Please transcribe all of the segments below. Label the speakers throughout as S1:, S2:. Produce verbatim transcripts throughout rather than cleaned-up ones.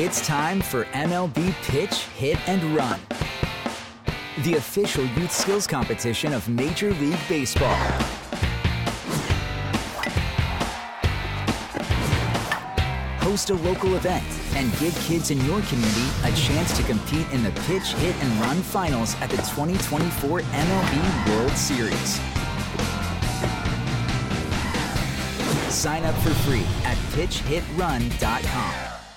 S1: It's time for M L B Pitch, Hit, and Run, the official youth skills competition of Major League Baseball. Host a local event and give kids in your community a chance to compete in the Pitch, Hit, and Run finals at the twenty twenty-four M L B World Series. Sign up for free at pitch hit run dot com.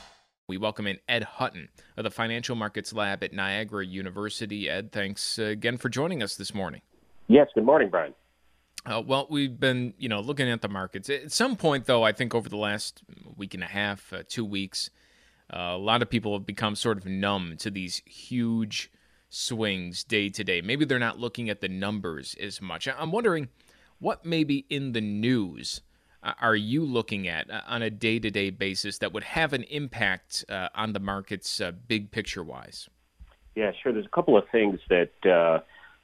S2: We welcome in Ed Hutton of the Financial Markets Lab at Niagara University. Ed, thanks uh, again for joining us this morning.
S3: Yes, good morning, Brian.
S2: Uh, well, we've been, you know, looking at the markets. At some point, though, I think over the last week and a half, uh, two weeks, uh, a lot of people have become sort of numb to these huge swings day to day. Maybe they're not looking at the numbers as much. I'm wondering what maybe in the news are you looking at on a day-to-day basis that would have an impact uh, on the markets uh, big picture-wise?
S3: Yeah, sure. There's a couple of things that uh,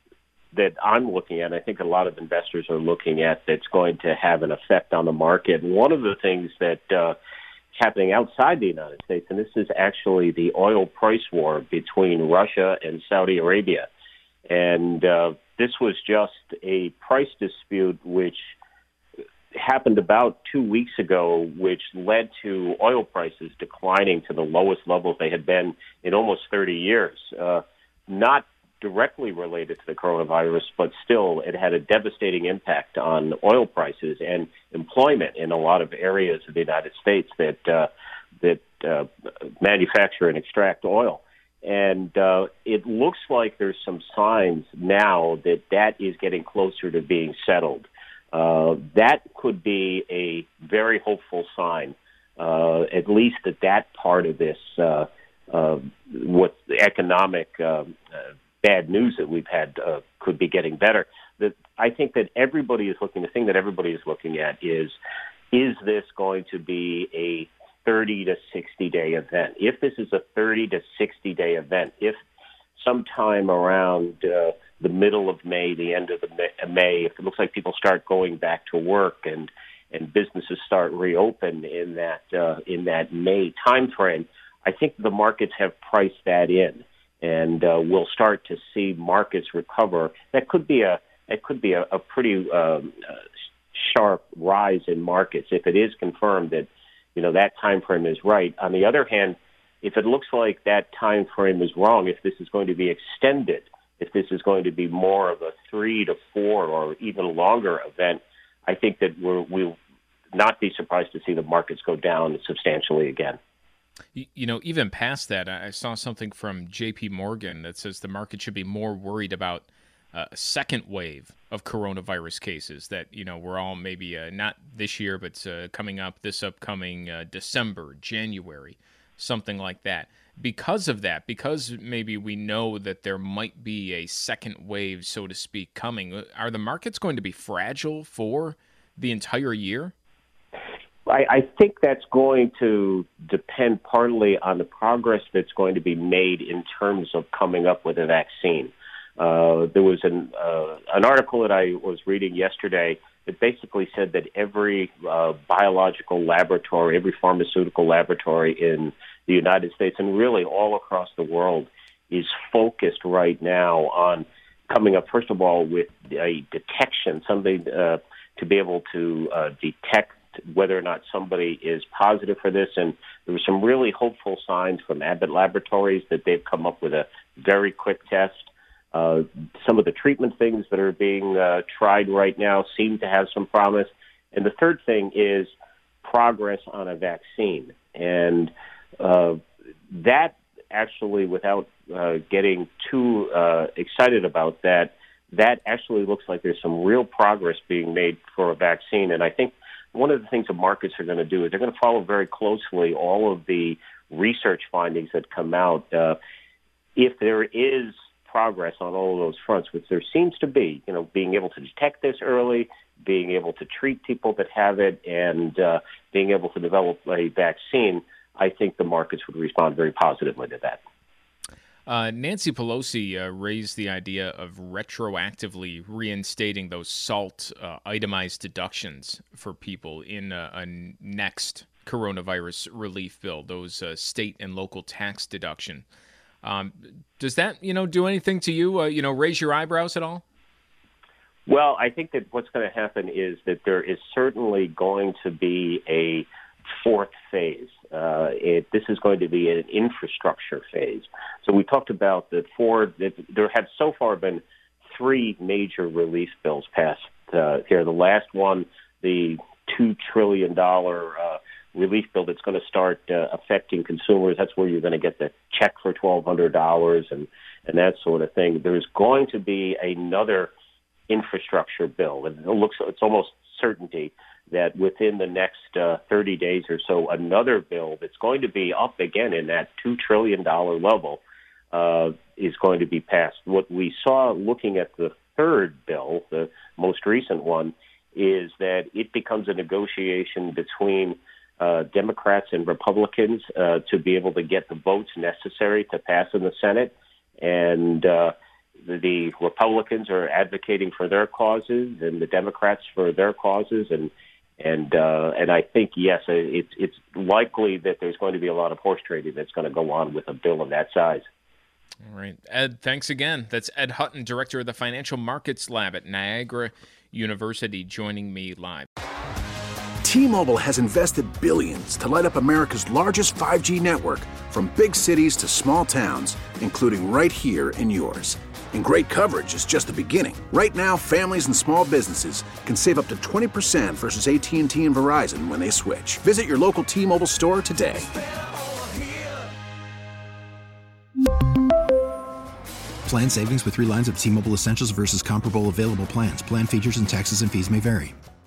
S3: that I'm looking at, I think a lot of investors are looking at, that's going to have an effect on the market. And one of the things that uh, is happening outside the United States, and this is actually the oil price war between Russia and Saudi Arabia. And uh, this was just a price dispute which happened about two weeks ago, which led to oil prices declining to the lowest levels they had been in almost thirty years. Uh, not directly related to the coronavirus, but still it had a devastating impact on oil prices and employment in a lot of areas of the United States that uh, that uh, manufacture and extract oil. And uh, it looks like there's some signs now that that is getting closer to being settled. Uh, that could be a very hopeful sign, uh, at least that that part of this, uh, uh, what the economic uh, uh, bad news that we've had uh, could be getting better. That I think that everybody is looking, the thing that everybody is looking at is, is this going to be a thirty to sixty day event? If this is a thirty to sixty day event, if sometime around uh, the middle of May, the end of the May, if it looks like people start going back to work and and businesses start reopen in that uh, in that May timeframe, I think the markets have priced that in, and uh, we'll start to see markets recover. That could be a that could be a, a pretty um, uh, sharp rise in markets if it is confirmed that you know that timeframe is right. On the other hand, if it looks like that time frame is wrong, if this is going to be extended, if this is going to be more of a three to four or even longer event, I think that we're, we'll not be surprised to see the markets go down substantially again.
S2: You know, even past that, I saw something from J P Morgan that says the market should be more worried about uh, a second wave of coronavirus cases, that, you know, we're all maybe uh, not this year, but uh, coming up this upcoming uh, December, January, something like that. Because of that, because maybe we know that there might be a second wave, so to speak, coming, are the markets going to be fragile for the entire year?
S3: I, I think that's going to depend partly on the progress that's going to be made in terms of coming up with a vaccine. Uh, there was an, uh, an article that I was reading yesterday that basically said that every uh, biological laboratory, every pharmaceutical laboratory in the United States and really all across the world is focused right now on coming up, first of all, with a detection, something uh, to be able to uh, detect whether or not somebody is positive for this. And there were some really hopeful signs from Abbott Laboratories that they've come up with a very quick test. Uh, some of the treatment things that are being uh, tried right now seem to have some promise. And the third thing is progress on a vaccine. And uh, that actually, without uh, getting too uh, excited about that, that actually looks like there's some real progress being made for a vaccine. And I think one of the things the markets are going to do is they're going to follow very closely all of the research findings that come out. Uh, if there is progress on all of those fronts, which there seems to be, you know, being able to detect this early, being able to treat people that have it, and uh, being able to develop a vaccine, I think the markets would respond very positively to that.
S2: Uh, Nancy Pelosi uh, raised the idea of retroactively reinstating those SALT uh, itemized deductions for people in a, a next coronavirus relief bill, those uh, state and local tax deduction. Um, does that, you know, do anything to you, uh, you know, raise your eyebrows at all?
S3: Well, I think that what's going to happen is that there is certainly going to be a fourth phase. Uh, it, this is going to be an infrastructure phase. So we talked about the four, that there have so far been three major relief bills passed uh, here. The last one, the two trillion dollars uh, relief bill that's going to start uh, affecting consumers. That's where you're going to get the check for twelve hundred dollars and, and that sort of thing. There's going to be another infrastructure bill. It looks, it's almost certainty that within the next uh, thirty days or so, another bill that's going to be up again in that two trillion dollars level uh, is going to be passed. What we saw looking at the third bill, the most recent one, is that it becomes a negotiation between uh, Democrats and Republicans uh, to be able to get the votes necessary to pass in the Senate. And uh, the, the Republicans are advocating for their causes and the Democrats for their causes. And And uh, and I think, yes, it's it's likely that there's going to be a lot of horse trading that's going to go on with a bill of that size.
S2: All right. Ed, thanks again. That's Ed Hutton, Director of the Financial Markets Lab at Niagara University, joining me live.
S4: T-Mobile has invested billions to light up America's largest five G network, from big cities to small towns, including right here in yours. And great coverage is just the beginning. Right now, families and small businesses can save up to twenty percent versus A T and T and Verizon when they switch. Visit your local T-Mobile store today.
S5: Plan savings with three lines of T-Mobile Essentials versus comparable available plans. Plan features and taxes and fees may vary.